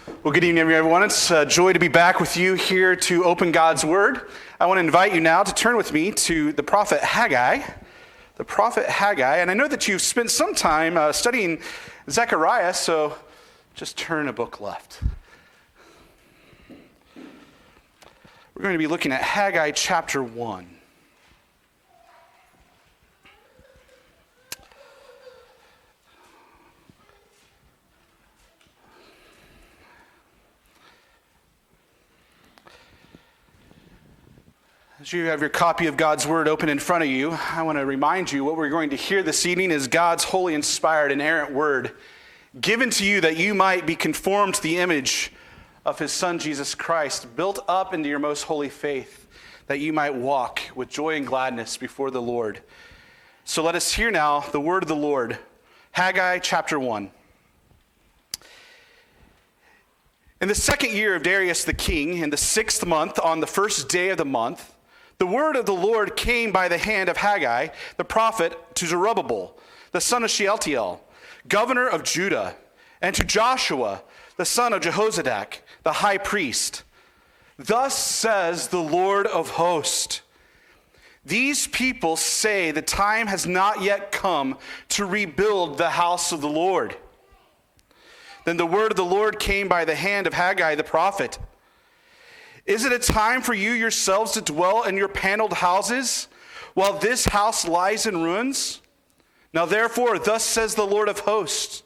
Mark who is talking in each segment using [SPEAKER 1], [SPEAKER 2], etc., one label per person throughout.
[SPEAKER 1] Well, good evening, everyone. It's a joy to be back with you here to open God's Word. I want to invite you now to turn with me to the prophet Haggai. The prophet Haggai. And I know that you've spent some time studying Zechariah, so just turn a book left. We're going to be looking at Haggai chapter 1. As you have your copy of God's Word open in front of you, I want to remind you what we're going to hear this evening is God's holy, inspired, inerrant Word given to you that you might be conformed to the image of His Son, Jesus Christ, built up into your most holy faith, that you might walk with joy and gladness before the Lord. So let us hear now the Word of the Lord. Haggai chapter 1. In the second year of Darius the king, in the 6th month, on the first day of the month, the word of the Lord came by the hand of Haggai, the prophet, to Zerubbabel, the son of Shealtiel, governor of Judah, and to Joshua, the son of Jehozadak, the high priest. Thus says the Lord of hosts, these people say the time has not yet come to rebuild the house of the Lord. Then the word of the Lord came by the hand of Haggai the prophet. Is it a time for you yourselves to dwell in your paneled houses, while this house lies in ruins? Now therefore, thus says the Lord of hosts,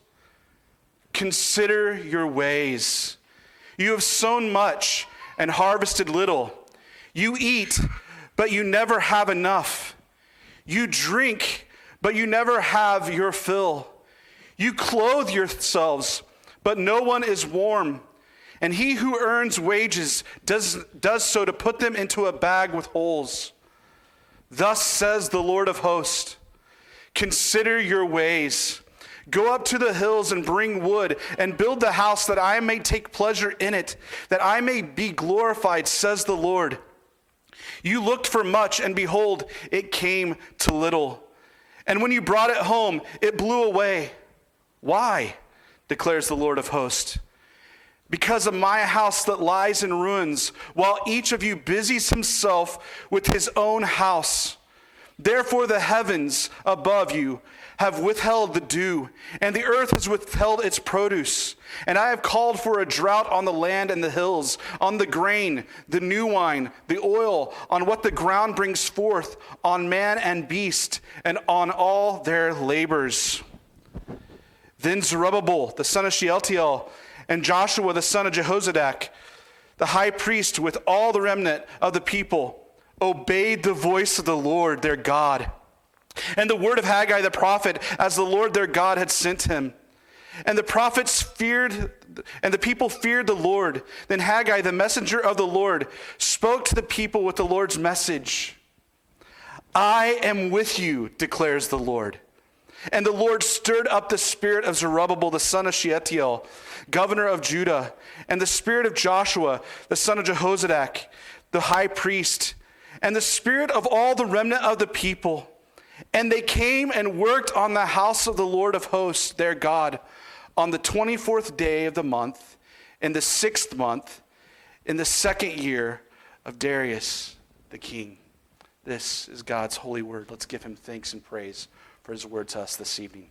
[SPEAKER 1] consider your ways. You have sown much and harvested little. You eat, but you never have enough. You drink, but you never have your fill. You clothe yourselves, but no one is warm. And he who earns wages does so to put them into a bag with holes. Thus says the Lord of hosts, consider your ways. Go up to the hills and bring wood and build the house that I may take pleasure in it, that I may be glorified, says the Lord. You looked for much, and behold, it came to little. And when you brought it home, it blew away. Why? Declares the Lord of hosts. Because of my house that lies in ruins, while each of you busies himself with his own house. Therefore the heavens above you have withheld the dew, and the earth has withheld its produce. And I have called for a drought on the land and the hills, on the grain, the new wine, the oil, on what the ground brings forth, on man and beast, and on all their labors. Then Zerubbabel, the son of Shealtiel, and Joshua, the son of Jehozadak, the high priest, with all the remnant of the people, obeyed the voice of the Lord their God, and the word of Haggai the prophet, as the Lord their God had sent him. And the prophets feared, and the people feared the Lord. Then Haggai, the messenger of the Lord, spoke to the people with the Lord's message. I am with you, declares the Lord. And the Lord stirred up the spirit of Zerubbabel, the son of Shealtiel, governor of Judah, and the spirit of Joshua, the son of Jehozadak, the high priest, and the spirit of all the remnant of the people. And they came and worked on the house of the Lord of hosts, their God, on the 24th day of the month, in the 6th month, in the 2nd year of Darius the king. This is God's holy word. Let's give him thanks and praise for his word to us this evening.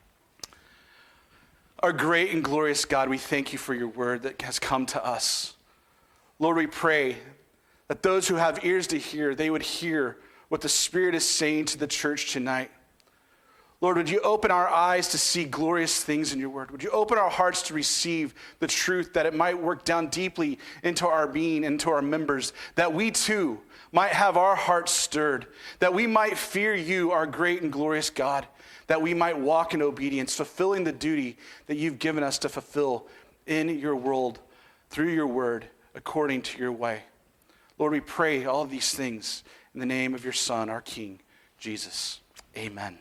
[SPEAKER 1] Our great and glorious God, we thank you for your word that has come to us. Lord, we pray that those who have ears to hear, they would hear what the Spirit is saying to the church tonight. Lord, would you open our eyes to see glorious things in your word? Would you open our hearts to receive the truth, that it might work down deeply into our being, into our members, that we too might have our hearts stirred, that we might fear you, our great and glorious God, that we might walk in obedience, fulfilling the duty that you've given us to fulfill in your world, through your word, according to your way. Lord, we pray all of these things in the name of your Son, our King, Jesus. Amen.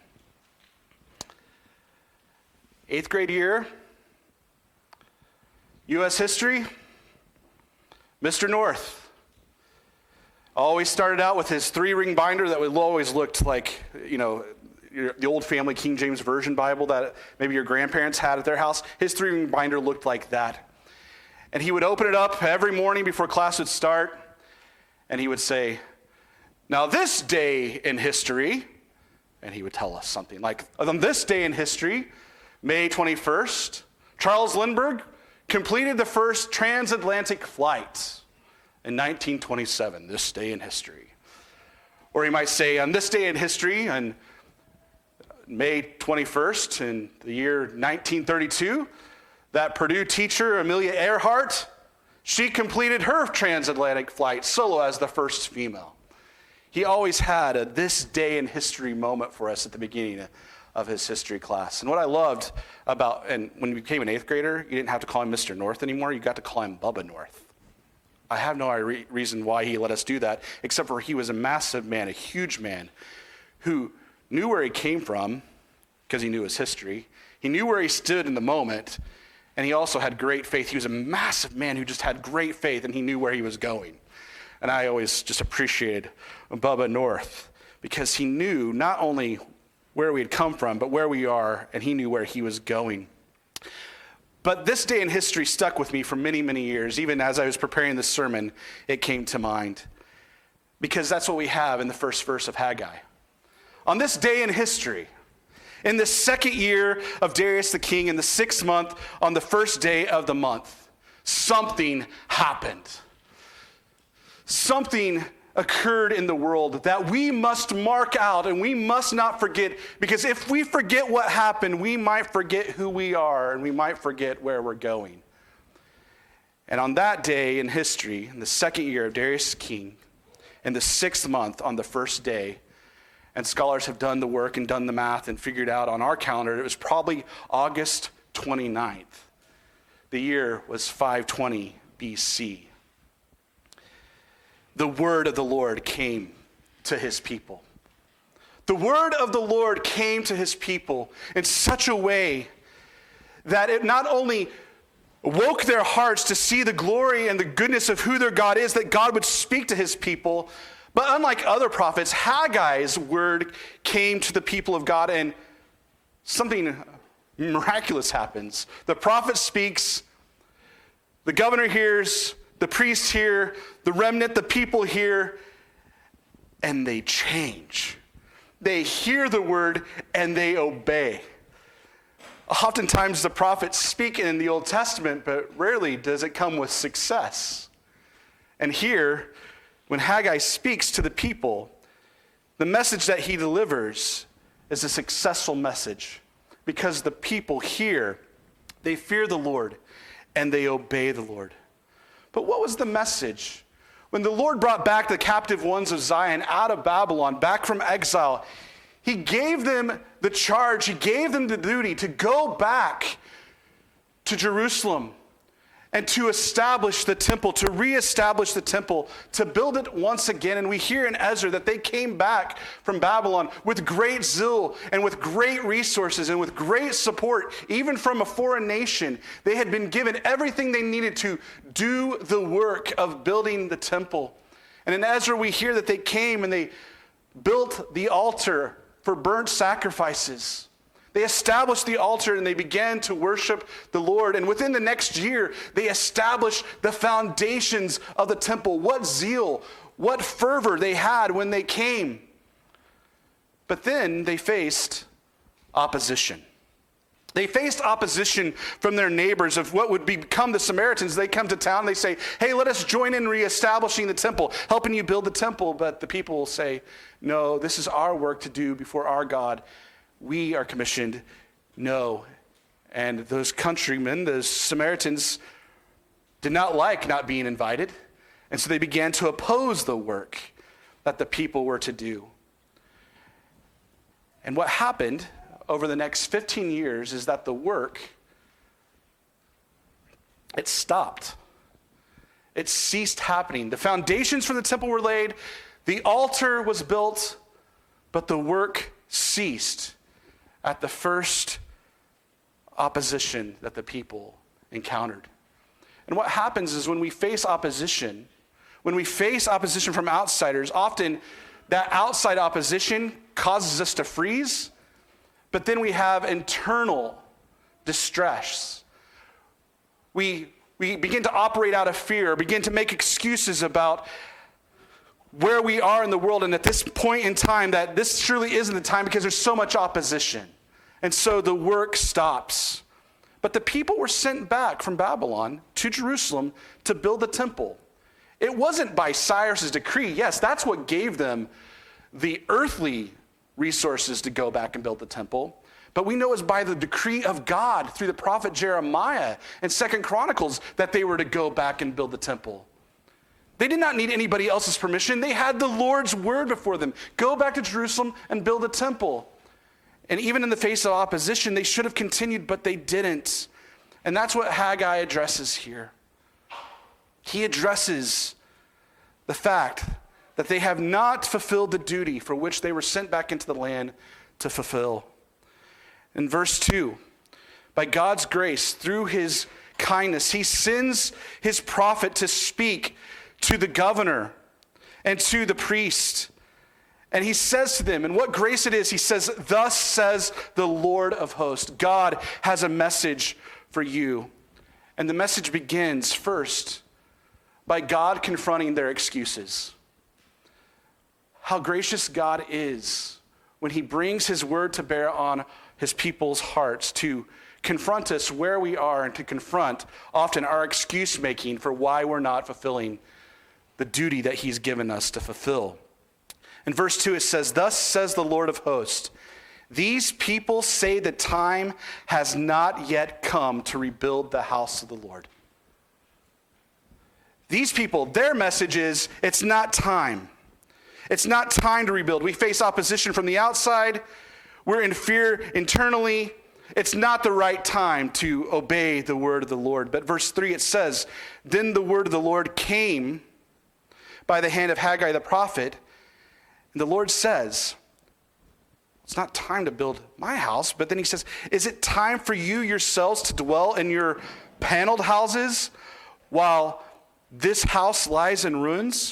[SPEAKER 1] 8th grade year, U.S. history, Mr. North. Always started out with his 3-ring binder that always looked like, the old family King James Version Bible that maybe your grandparents had at their house. His 3-ring binder looked like that. And he would open it up every morning before class would start, and he would say, "Now this day in history," and he would tell us something like, "On this day in history, May 21st, Charles Lindbergh completed the first transatlantic flight in 1927, this day in history." Or he might say, "On this day in history, on May 21st in the year 1932, that Purdue teacher, Amelia Earhart, she completed her transatlantic flight solo as the first female." He always had a this day in history moment for us at the beginning of his history class. And what I loved about, and when you became an 8th grader, you didn't have to call him Mr. North anymore. You got to call him Bubba North. I have no reason why he let us do that, except for he was a massive man, a huge man, who knew where he came from because he knew his history. He knew where he stood in the moment, and he also had great faith. He was a massive man who just had great faith, and he knew where he was going. And I always just appreciated Bubba North because he knew not only where we had come from, but where we are, and he knew where he was going. But this day in history stuck with me for many, many years. Even as I was preparing this sermon, it came to mind. Because that's what we have in the first verse of Haggai. On this day in history, in the 2nd year of Darius the king, in the 6th month, on the 1st day of the month, something happened. Something occurred in the world that we must mark out and we must not forget, because if we forget what happened, we might forget who we are and we might forget where we're going. And on that day in history, in the 2nd year of Darius the king, in the 6th month, on the 1st day, and scholars have done the work and done the math and figured out on our calendar, it was probably August 29th. The year was 520 BC. The word of the Lord came to his people. The word of the Lord came to his people in such a way that it not only woke their hearts to see the glory and the goodness of who their God is, that God would speak to his people, but unlike other prophets, Haggai's word came to the people of God, and something miraculous happens. The prophet speaks, the governor hears, the priests hear, the remnant, the people hear, and they change. They hear the word and they obey. Oftentimes the prophets speak in the Old Testament, but rarely does it come with success. And here, when Haggai speaks to the people, the message that he delivers is a successful message because the people hear, they fear the Lord, and they obey the Lord. But what was the message? When the Lord brought back the captive ones of Zion out of Babylon, back from exile, he gave them the charge, he gave them the duty to go back to Jerusalem and to establish the temple, to reestablish the temple, to build it once again. And we hear in Ezra that they came back from Babylon with great zeal and with great resources and with great support, even from a foreign nation. They had been given everything they needed to do the work of building the temple. And in Ezra, we hear that they came and they built the altar for burnt sacrifices. They established the altar and they began to worship the Lord. And within the next year, they established the foundations of the temple. What zeal, what fervor they had when they came. But then they faced opposition. They faced opposition from their neighbors of what would become the Samaritans. They come to town, they say, "Hey, let us join in reestablishing the temple, helping you build the temple." But the people will say, "No, this is our work to do before our God. We are commissioned." No. And those countrymen, those Samaritans, did not like not being invited. And so they began to oppose the work that the people were to do. And what happened over the next 15 years is that the work, it stopped. It ceased happening. The foundations for the temple were laid, the altar was built, but the work ceased at the first opposition that the people encountered. And what happens is when we face opposition from outsiders, often that outside opposition causes us to freeze, but then we have internal distress. We We begin to operate out of fear, begin to make excuses about where we are in the world, and at this point in time that this surely isn't the time because there's so much opposition. And so the work stops. But the people were sent back from Babylon to Jerusalem to build the temple. It wasn't by Cyrus's decree. Yes, that's what gave them the earthly resources to go back and build the temple. But we know it's by the decree of God through the prophet Jeremiah and 2 Chronicles that they were to go back and build the temple. They did not need anybody else's permission. They had the Lord's word before them. Go back to Jerusalem and build a temple. And even in the face of opposition, they should have continued, but they didn't. And that's what Haggai addresses here. He addresses the fact that they have not fulfilled the duty for which they were sent back into the land to fulfill. In verse 2, by God's grace, through his kindness, he sends his prophet to speak to the governor and to the priest. And he says to them, and what grace it is, he says, thus says the Lord of hosts. God has a message for you. And the message begins first by God confronting their excuses. How gracious God is when he brings his word to bear on his people's hearts to confront us where we are and to confront often our excuse making for why we're not fulfilling the duty that he's given us to fulfill. In verse 2 it says, thus says the Lord of hosts, these people say the time has not yet come to rebuild the house of the Lord. These people, their message is, it's not time. It's not time to rebuild. We face opposition from the outside. We're in fear internally. It's not the right time to obey the word of the Lord. But verse 3, it says, then the word of the Lord came by the hand of Haggai the prophet. And the Lord says, it's not time to build my house. But then he says, is it time for you yourselves to dwell in your paneled houses while this house lies in ruins?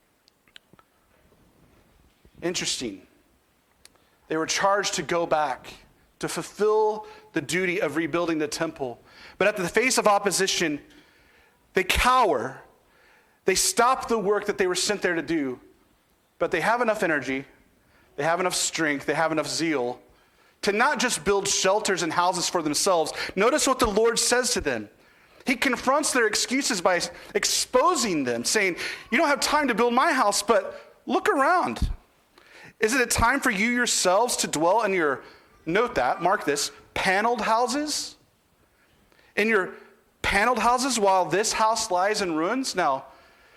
[SPEAKER 1] Interesting. They were charged to go back to fulfill the duty of rebuilding the temple. But at the face of opposition, they cower. They stop the work that they were sent there to do. But they have enough energy, they have enough strength, they have enough zeal to not just build shelters and houses for themselves. Notice what the Lord says to them. He confronts their excuses by exposing them, saying, you don't have time to build my house, but look around. Is it a time for you yourselves to dwell in your, note that, mark this, paneled houses? In your paneled houses while this house lies in ruins? Now,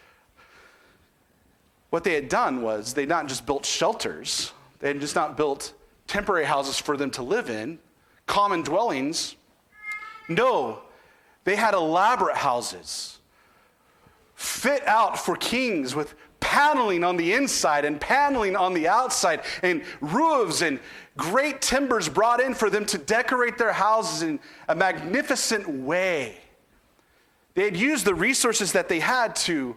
[SPEAKER 1] what they had done was they not just built shelters. They had just not built temporary houses for them to live in, common dwellings. No, they had elaborate houses, fit out for kings with paneling on the inside and paneling on the outside and roofs and great timbers brought in for them to decorate their houses in a magnificent way. They had used the resources that they had to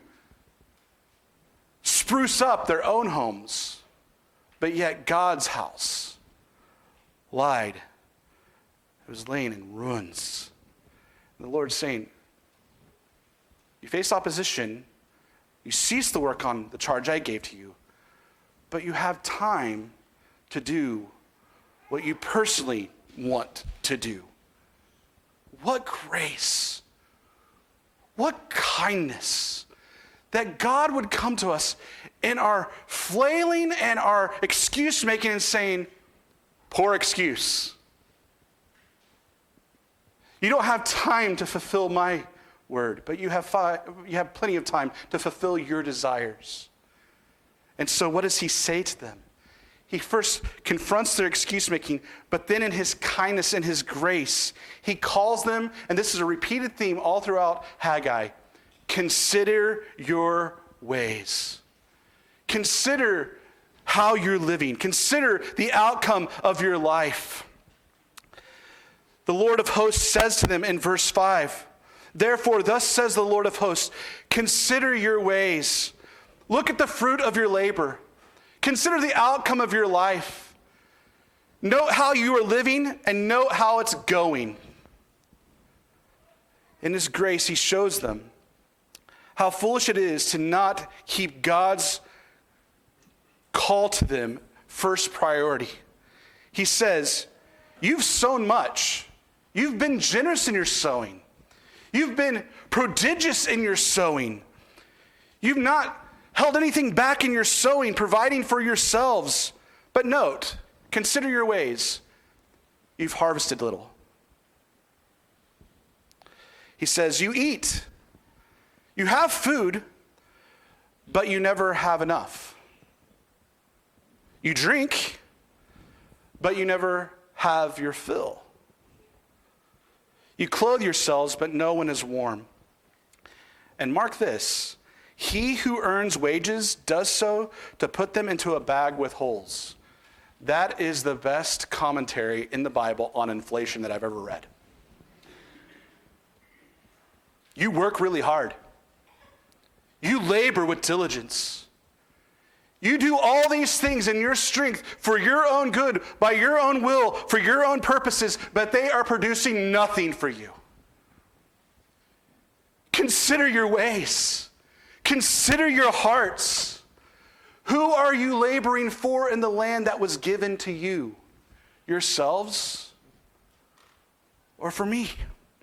[SPEAKER 1] spruce up their own homes, but yet God's house lied. It was laying in ruins. And the Lord's saying, you face opposition, you cease the work on the charge I gave to you, but you have time to do what you personally want to do. What grace, what kindness, that God would come to us in our flailing and our excuse making and saying, poor excuse. You don't have time to fulfill my word, but you have plenty of time to fulfill your desires. And so what does he say to them? He first confronts their excuse making, but then in his kindness and his grace, he calls them, and this is a repeated theme all throughout Haggai, consider your ways. Consider how you're living. Consider the outcome of your life. The Lord of hosts says to them in verse 5, therefore, thus says the Lord of hosts, consider your ways. Look at the fruit of your labor. Consider the outcome of your life. Note how you are living and note how it's going. In his grace, he shows them how foolish it is to not keep God's call to them first priority. He says, you've sown much. You've been generous in your sowing. You've been prodigious in your sowing. You've not held anything back in your sowing, providing for yourselves. But note, consider your ways. You've harvested little. He says, you eat. You have food, but you never have enough. You drink, but you never have your fill. You clothe yourselves, but no one is warm. And mark this, he who earns wages does so to put them into a bag with holes. That is the best commentary in the Bible on inflation that I've ever read. You work really hard. You labor with diligence. You do all these things in your strength for your own good, by your own will, for your own purposes, but they are producing nothing for you. Consider your ways. Consider your hearts. Who are you laboring for in the land that was given to you? Yourselves or for me?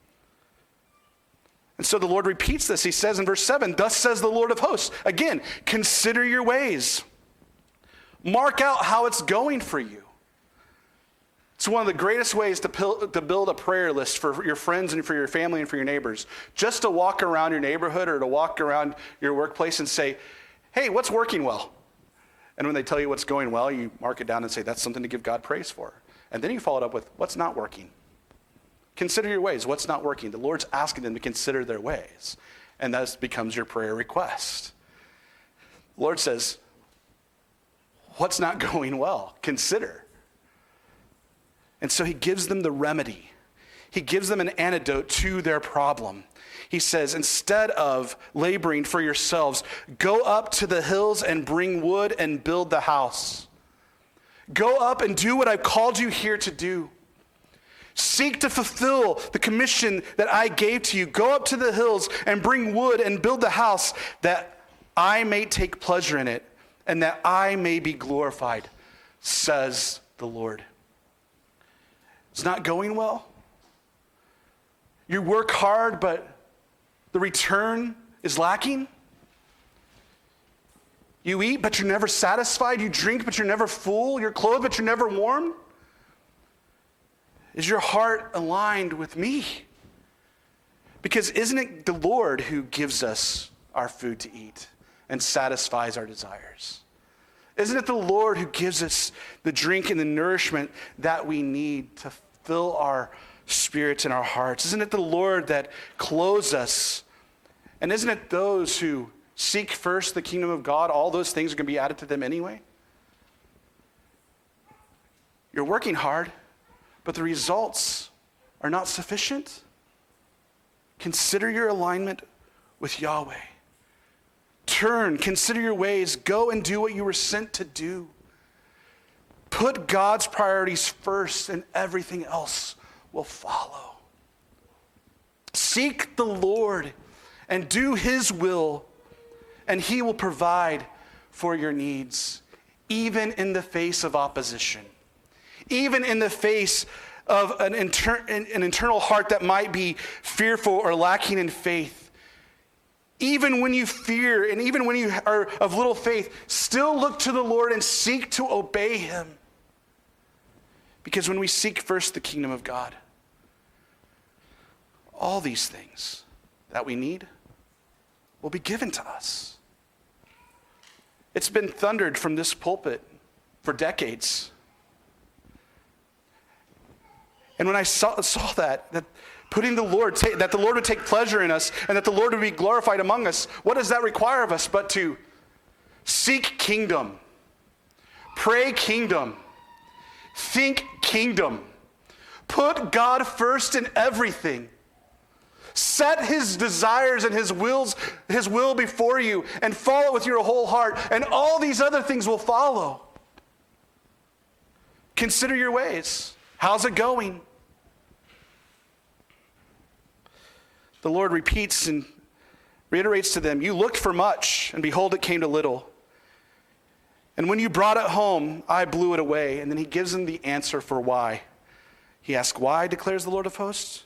[SPEAKER 1] And so the Lord repeats this. He says in verse 7, thus says the Lord of hosts. Again, consider your ways. Mark out how it's going for you. It's one of the greatest ways to build a prayer list for your friends and for your family and for your neighbors. Just to walk around your neighborhood or to walk around your workplace and say, hey, what's working well? And when they tell you what's going well, you mark it down and say, that's something to give God praise for. And then you follow it up with, what's not working? Consider your ways. What's not working? The Lord's asking them to consider their ways. And that becomes your prayer request. The Lord says, what's not going well? Consider. And so he gives them the remedy. He gives them an antidote to their problem. He says, instead of laboring for yourselves, go up to the hills and bring wood and build the house. Go up and do what I've called you here to do. Seek to fulfill the commission that I gave to you. Go up to the hills and bring wood and build the house that I may take pleasure in it and that I may be glorified, says the Lord. It's not going well. You work hard, but the return is lacking. You eat, but you're never satisfied. You drink, but you're never full. You're clothed, but you're never warm. Is your heart aligned with me? Because isn't it the Lord who gives us our food to eat and satisfies our desires? Isn't it the Lord who gives us the drink and the nourishment that we need to fill our spirits and our hearts? Isn't it the Lord that clothes us? And isn't it those who seek first the kingdom of God, all those things are going to be added to them anyway? You're working hard, but the results are not sufficient. Consider your alignment with Yahweh. Turn, consider your ways, go and do what you were sent to do. Put God's priorities first and everything else will follow. Seek the Lord and do his will, and he will provide for your needs, even in the face of opposition. Even in the face of an internal heart that might be fearful or lacking in faith. Even when you fear and even when you are of little faith, still look to the Lord and seek to obey him. Because when we seek first the kingdom of God, all these things that we need will be given to us. It's been thundered from this pulpit for decades. And when I saw that putting the Lord, that the Lord would take pleasure in us and that the Lord would be glorified among us, what does that require of us but to seek kingdom, pray kingdom, think kingdom, put God first in everything, set his desires and his will before you and follow with your whole heart, and all these other things will follow. Consider your ways. How's it going? the Lord repeats and reiterates to them, you looked for much, and behold, it came to little. And when you brought it home, I blew it away. And then he gives them the answer for why. He asks, why, declares the Lord of hosts?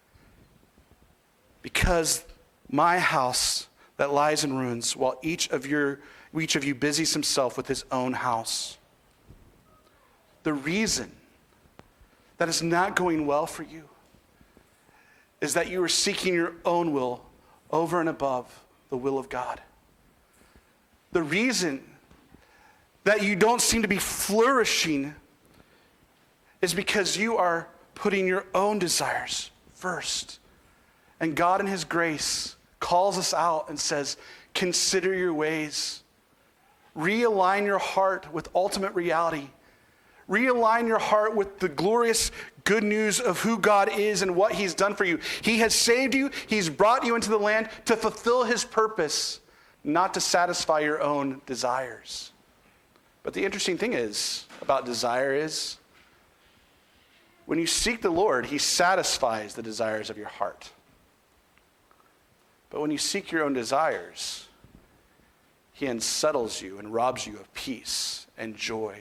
[SPEAKER 1] Because my house that lies in ruins, while each of you busies himself with his own house. The reason that it's not going well for you is that you are seeking your own will over and above the will of God. The reason that you don't seem to be flourishing is because you are putting your own desires first. And God in his grace calls us out and says, consider your ways. Realign your heart with ultimate reality. Realign your heart with the glorious good news of who God is and what he's done for you. He has saved you. He's brought you into the land to fulfill his purpose, not to satisfy your own desires. But the interesting thing is about desire is when you seek the Lord, he satisfies the desires of your heart. But when you seek your own desires, he unsettles you and robs you of peace and joy.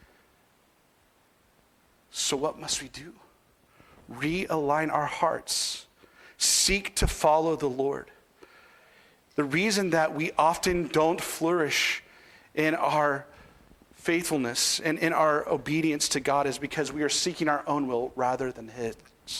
[SPEAKER 1] So what must we do? Realign our hearts. Seek to follow the Lord. The reason that we often don't flourish in our faithfulness and in our obedience to God is because we are seeking our own will rather than his.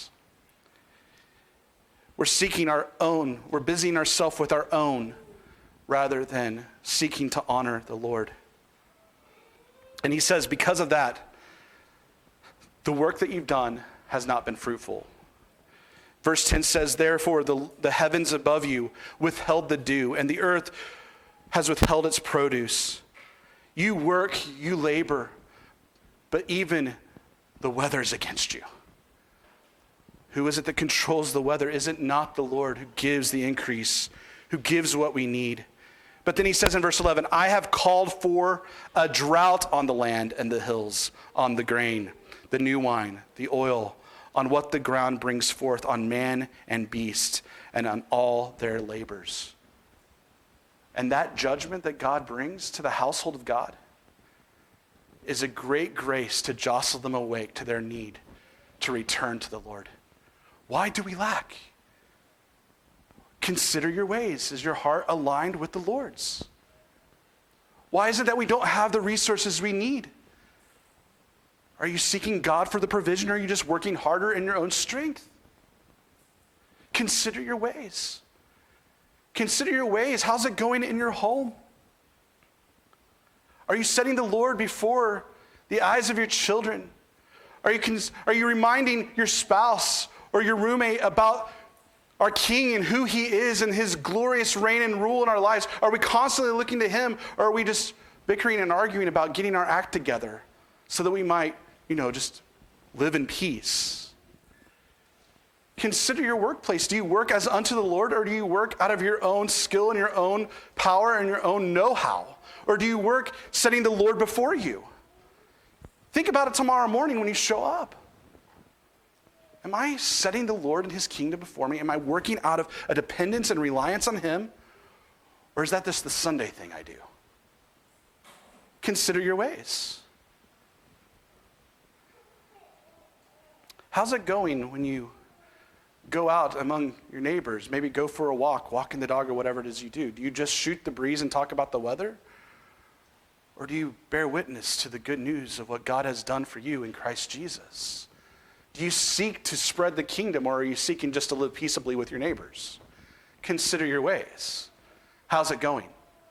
[SPEAKER 1] We're seeking our own. We're busying ourselves with our own rather than seeking to honor the Lord. And he says, because of that, the work that you've done has not been fruitful. Verse 10 says, therefore, the heavens above you withheld the dew, and the earth has withheld its produce. You work, you labor, but even the weather is against you. Who is it that controls the weather? Is it not the Lord who gives the increase, who gives what we need? But then he says in verse 11, I have called for a drought on the land and the hills, on the grain, the new wine, the oil, on what the ground brings forth, on man and beast, and on all their labors. And that judgment that God brings to the household of God is a great grace to jostle them awake to their need to return to the Lord. Why do we lack? Consider your ways. Is your heart aligned with the Lord's? Why is it that we don't have the resources we need? Are you seeking God for the provision, or are you just working harder in your own strength? Consider your ways. Consider your ways. How's it going in your home? Are you setting the Lord before the eyes of your children? Are you reminding your spouse or your roommate about our King and who he is and his glorious reign and rule in our lives? Are we constantly looking to him, or are we just bickering and arguing about getting our act together so that we might, just live in peace? Consider your workplace. Do you work as unto the Lord, or do you work out of your own skill and your own power and your own know-how? Or do you work setting the Lord before you? Think about it tomorrow morning when you show up. Am I setting the Lord and his kingdom before me? Am I working out of a dependence and reliance on him? Or is that just the Sunday thing I do? Consider your ways. How's it going when you go out among your neighbors, maybe go for a walk, walking the dog, or whatever it is you do? Do you just shoot the breeze and talk about the weather? Or do you bear witness to the good news of what God has done for you in Christ Jesus? Do you seek to spread the kingdom, or are you seeking just to live peaceably with your neighbors? Consider your ways. How's it going?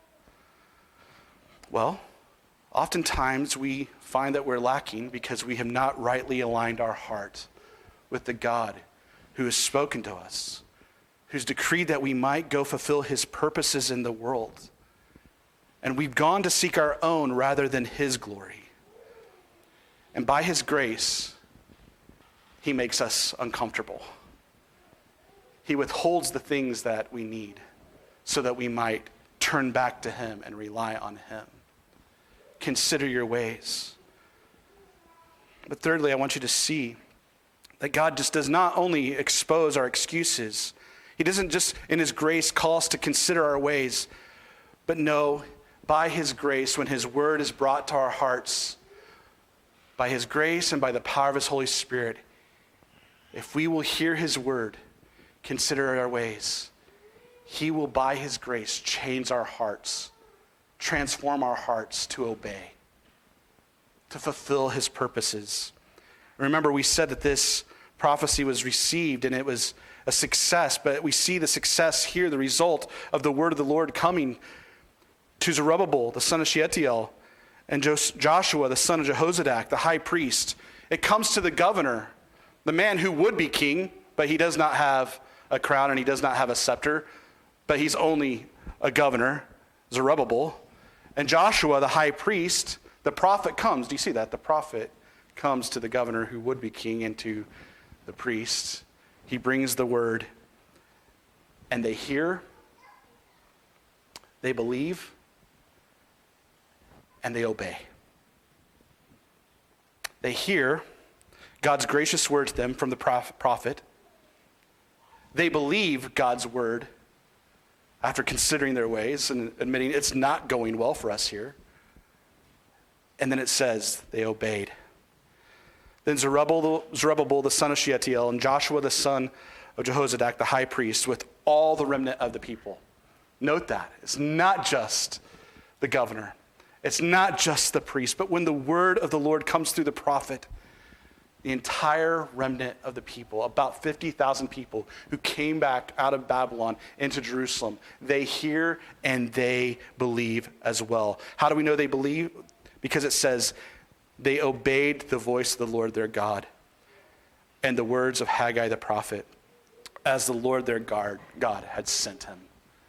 [SPEAKER 1] Well, oftentimes we find that we're lacking because we have not rightly aligned our heart with the God who has spoken to us, who's decreed that we might go fulfill his purposes in the world. And we've gone to seek our own rather than his glory. And by his grace, he makes us uncomfortable. He withholds the things that we need so that we might turn back to him and rely on him. Consider your ways. But thirdly, I want you to see that God just does not only expose our excuses, He doesn't just, in his grace, call us to consider our ways, but no, by his grace, when his word is brought to our hearts, by his grace and by the power of his Holy Spirit, if we will hear his word, consider our ways, he will, by his grace, change our hearts, transform our hearts to obey, to fulfill his purposes. Remember, we said that this prophecy was received and it was a success, but we see the success here, the result of the word of the Lord coming to Zerubbabel, the son of Shealtiel, and Joshua, the son of Jehozadak, the high priest. It comes to the governor, the man who would be king, but he does not have a crown and he does not have a scepter, but he's only a governor, Zerubbabel. And Joshua, the high priest, the prophet comes. Do you see that? The prophet comes to the governor who would be king and to the priest. He brings the word, and they hear, they believe, and they obey. They hear God's gracious word to them from the prophet. They believe God's word after considering their ways and admitting it's not going well for us here. And then it says they obeyed. Then Zerubbabel, the son of Shealtiel, and Joshua, the son of Jehozadak, the high priest, with all the remnant of the people. Note that. It's not just the governor. It's not just the priest. But when the word of the Lord comes through the prophet, the entire remnant of the people, about 50,000 people who came back out of Babylon into Jerusalem, they hear and they believe as well. How do we know they believe? Because it says, they obeyed the voice of the Lord their God and the words of Haggai the prophet, as the Lord their God had sent him.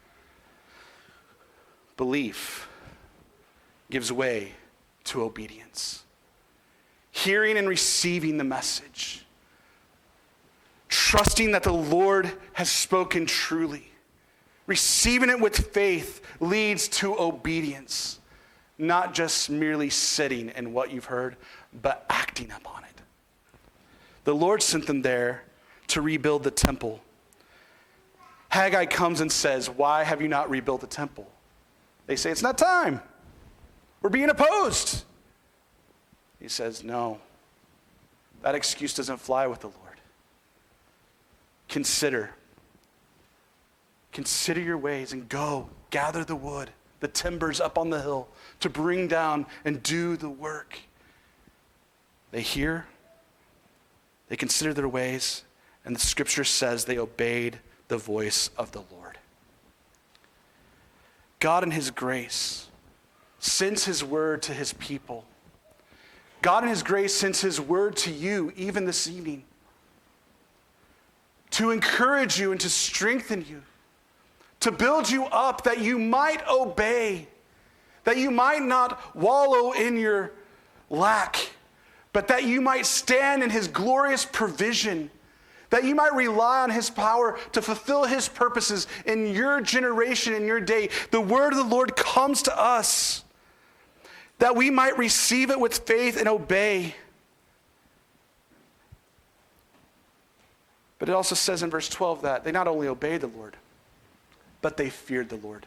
[SPEAKER 1] Belief gives way to obedience. Hearing and receiving the message. Trusting that the Lord has spoken truly. Receiving it with faith leads to obedience. Not just merely sitting in what you've heard, but acting upon it. The Lord sent them there to rebuild the temple. Haggai comes and says, why have you not rebuilt the temple? They say, it's not time. We're being opposed. He says, no, that excuse doesn't fly with the Lord. Consider your ways and go gather the wood, the timbers up on the hill to bring down and do the work. They hear, they consider their ways, and the scripture says they obeyed the voice of the Lord. God in his grace sends his word to his people. God in his grace sends his word to you even this evening to encourage you and to strengthen you, to build you up that you might obey, that you might not wallow in your lack, but that you might stand in his glorious provision, that you might rely on his power to fulfill his purposes in your generation, in your day. The word of the Lord comes to us that we might receive it with faith and obey. But it also says in verse 12 that they not only obeyed the Lord, but they feared the Lord.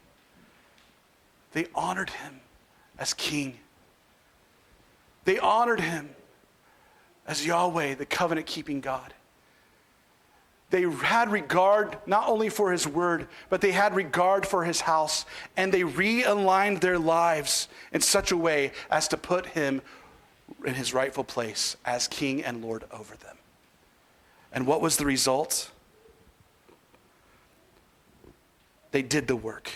[SPEAKER 1] They honored him as king. They honored him as Yahweh, the covenant-keeping God. They had regard not only for his word, but they had regard for his house, and they realigned their lives in such a way as to put him in his rightful place as king and Lord over them. And what was the result? They did the work.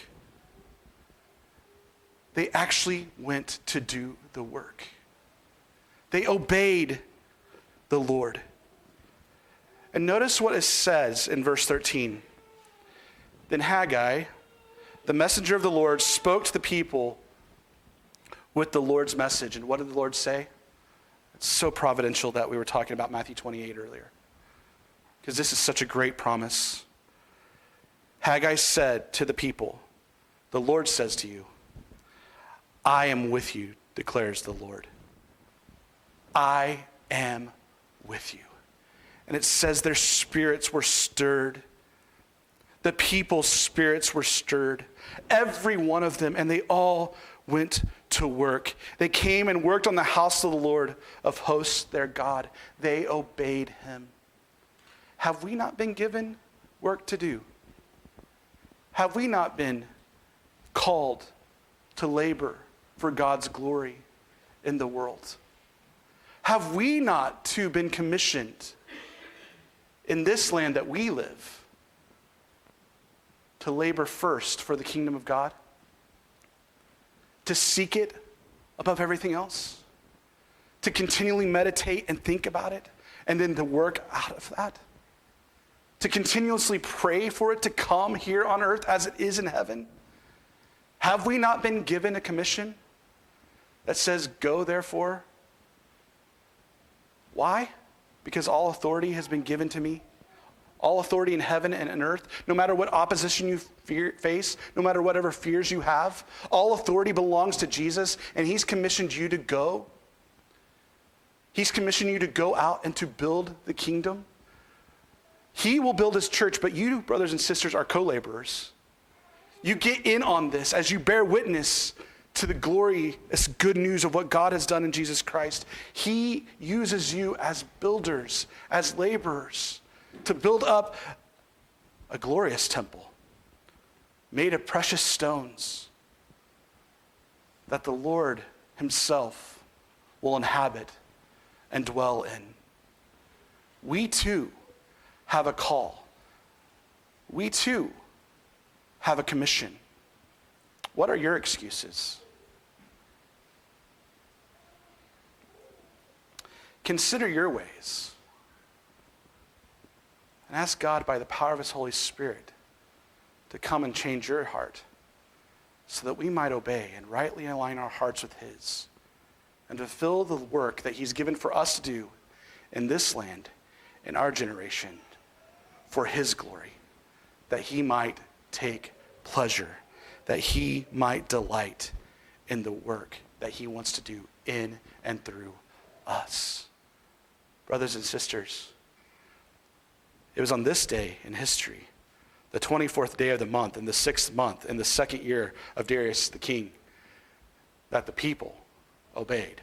[SPEAKER 1] They actually went to do the work. They obeyed the Lord. And notice what it says in verse 13. Then Haggai, the messenger of the Lord, spoke to the people with the Lord's message. And what did the Lord say? It's so providential that we were talking about Matthew 28 earlier, because this is such a great promise. Haggai said to the people, the Lord says to you, I am with you, declares the Lord. I am with you. And it says their spirits were stirred the people's spirits were stirred, every one of them, and they all went to work. They came and worked on the house of the Lord of hosts, their God. They obeyed him. Have we not been given work to do? Have we not been called to labor for God's glory in the world? Have we not too been commissioned in this land that we live to labor first for the kingdom of God? To seek it above everything else? To continually meditate and think about it, and then to work out of that? To continuously pray for it to come here on earth as it is in heaven? Have we not been given a commission that says, go therefore? Why? Because all authority has been given to me. All authority in heaven and on earth, no matter what opposition you face, no matter whatever fears you have, all authority belongs to Jesus, and he's commissioned you to go. He's commissioned you to go out and to build the kingdom. He will build his church, but you, brothers and sisters, are co-laborers. You get in on this as you bear witness to the glorious good news of what God has done in Jesus Christ. He uses you as builders, as laborers, to build up a glorious temple made of precious stones that the Lord himself will inhabit and dwell in. We too have a call. We too have a commission. What are your excuses? Consider your ways and ask God by the power of his Holy Spirit to come and change your heart so that we might obey and rightly align our hearts with his and fulfill the work that he's given for us to do in this land, in our generation, for his glory, that he might take pleasure, that he might delight in the work that he wants to do in and through us. Brothers and sisters, it was on this day in history, the 24th day of the month, in the 6th month, in the 2nd year of Darius the king, that the people obeyed.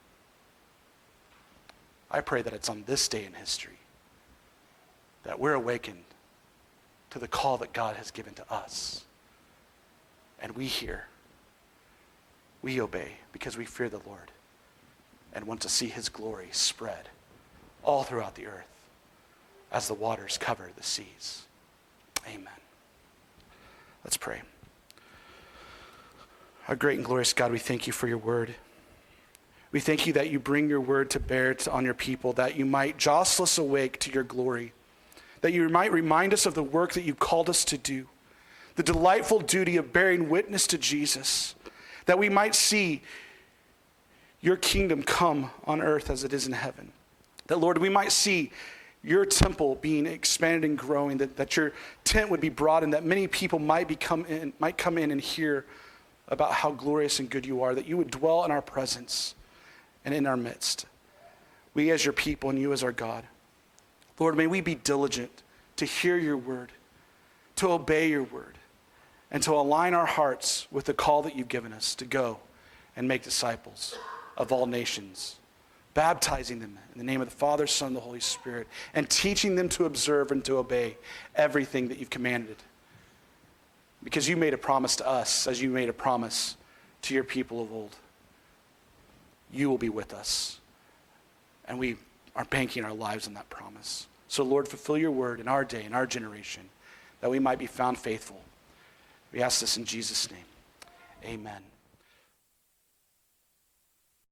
[SPEAKER 1] I pray that it's on this day in history that we're awakened to the call that God has given to us. And we hear, we obey because we fear the Lord and want to see his glory spread all throughout the earth as the waters cover the seas. Amen. Let's pray. Our great and glorious God, we thank you for your word. We thank you that you bring your word to bear on your people, that you might jostle us awake to your glory, that you might remind us of the work that you called us to do, the delightful duty of bearing witness to Jesus, that we might see your kingdom come on earth as it is in heaven. That, Lord, we might see your temple being expanded and growing, that your tent would be broadened, that many people might come in and hear about how glorious and good you are, that you would dwell in our presence and in our midst. We as your people and you as our God. Lord, may we be diligent to hear your word, to obey your word, and to align our hearts with the call that you've given us to go and make disciples of all nations, baptizing them in the name of the Father, Son, and the Holy Spirit, and teaching them to observe and to obey everything that you've commanded. Because you made a promise to us, as you made a promise to your people of old. You will be with us. And we are banking our lives on that promise. So, Lord, fulfill your word in our day, in our generation, that we might be found faithful. We ask this in Jesus' name. Amen.